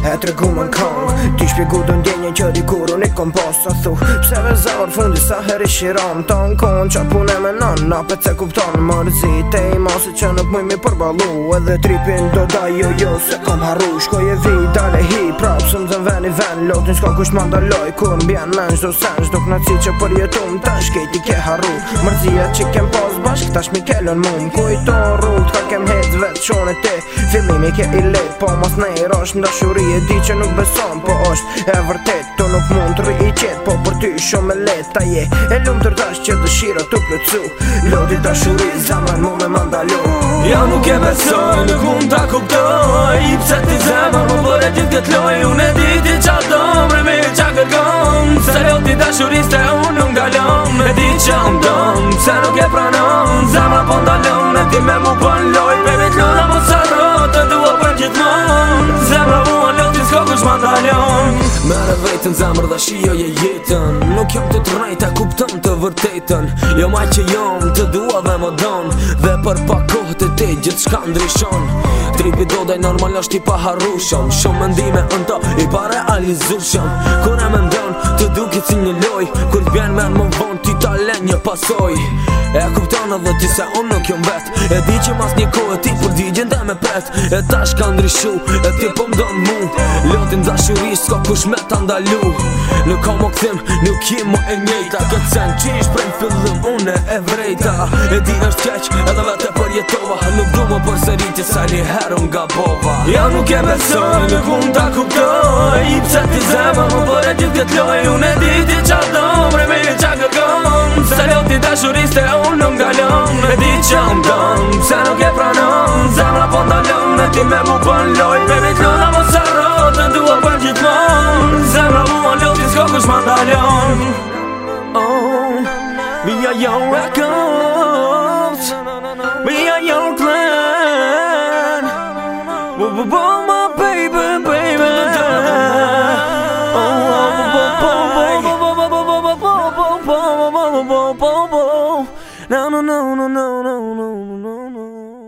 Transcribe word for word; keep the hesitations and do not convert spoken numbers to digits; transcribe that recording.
e tregu më n'kong. Ti shpjegu do ndjenjen që dikur unë i kom pas sa thu. Pse vezor fundi sa her i shiron ton kon qa pune me non na pet se kupton mërzit e i masi që nuk muj mi përbalu. Edhe tripin do da jo jo se kom harru. Shkoj e vi dale hi prap së më zën ven i ven. Lotin s'ka kush ma ndaloj kur m'bjen men shdo sen shdo knaci që për jetum tash kejti ke harru. Mërzia që kem pas bashk tash mi kellon mum. Kujton rrut ka kem hec vet shone ti. Fillimi ke i let po mas nej rosh ndashuri e di që nuk beson po është e vërtet. Tu nuk mund të rri i qet po për ty shumë e let. Ta je e lumë të rdash që dëshira t'u plëcu. Lodi dashuri zaman mu me mandalu. Ja nuk e besoj, nuk mund t'a kuptoj. Pse ti zemër më bërë gjithë këtë loj. Unë e di ti qa dom, remi qa kërkom. Se lodi dashuris të unë nuk dalom. E di që më dom, pse nuk e pranon. Zemra po ndalon, e ti me mu pën loj. Baby t'luda mu sarro, të dua për gjithmon. Zemra mu a lodi s'ka kush ma ndalon. Mere vetën zemër dhe shio je jetën. Nuk jom të të rrejt e kuptëm të vërtetën. Jo maj që jom të dua dhe më don. Dhe për pak kohë të ti gjithë shka ndryshon. Tripi do daj normal është i paharrushom. Shumë mendime në to i pa realizushom. Kur e me ndon të duki si një loj. Kur t'bjen me në më vonë ty ta len një pasoj. E kupton edhe ti se unë nuk jom vet. E di që mas një kohë ti për digjen dhe me pret. E ta shka ndryshu e ti po mdon mu. Lotin dashuris s'ka kush me ta ndalu. Nuk ka më këthim, nuk jem më e njejta. Këtë sen që ish prej fillim une e vrejta. E di është keq edhe vete për jetova. Nuk du më për sëriti sa një herë nga bova. Ja nuk e besoj, nuk mund t'a kuptoj. Pse ti zemër më bërë gjithë këtë loj. Unë e di ti qa dom, remi qa kërkom. Se loti dashuris të unë nuk dalon. E di që më dom, pse nuk e pranon. Zemra po ndalon, e ti me mu pën loj. Baby t'luda mu sarro, të dua për gjithmon. Zemra mu a loti s'ka kush ma ndalon. Oh, we are your records. We are your clan. Oh, oh, oh, my baby, baby. Oh, oh, oh, oh, oh, oh, oh, oh, no, no, no, no, no, no, no, no, no.